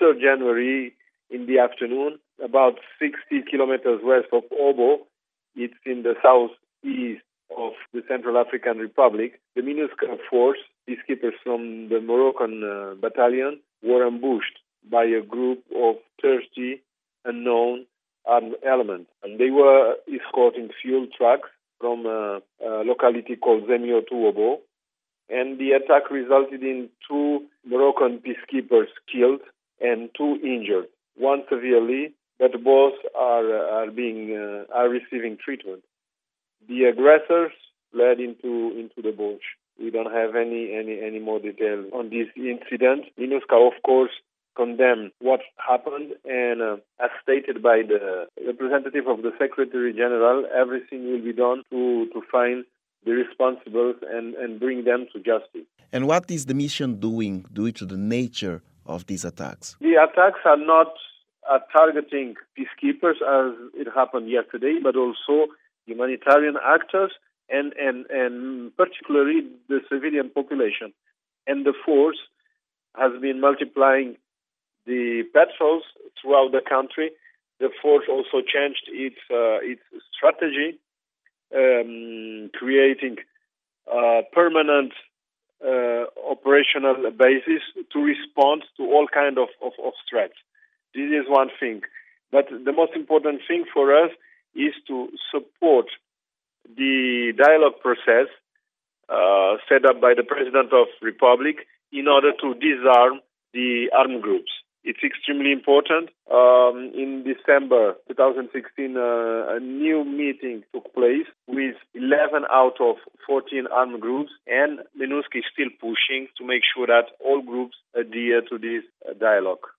3rd January in the afternoon, about 60 kilometers west of Obo. It's in the southeast of the Central African Republic. The MINUSCA force, peacekeepers from the Moroccan battalion, were ambushed by a group of 30 unknown armed elements. And they were escorting fuel trucks from a locality called Zemio to Obo. And the attack resulted in 2 Moroccan peacekeepers killed and 2 injured, one severely, but both are receiving treatment. The aggressors fled into the bush. We don't have any more details on this incident. MINUSCA, of course, condemned what happened, and as stated by the representative of the Secretary General, everything will be done to find the responsibles and bring them to justice. And what is the mission doing due to the nature of these attacks? The attacks are not targeting peacekeepers as it happened yesterday, but also humanitarian actors and particularly the civilian population. And the force has been multiplying the patrols throughout the country. The force also changed its strategy, creating a permanent operational basis to respond to all kinds of threats. This is one thing. But the most important thing for us is to support the dialogue process set up by the President of the Republic in order to disarm the armed groups. It's extremely important. In December 2016, a new meeting took place with 11 out of 14 armed groups, and MINUSCA is still pushing to make sure that all groups adhere to this dialogue.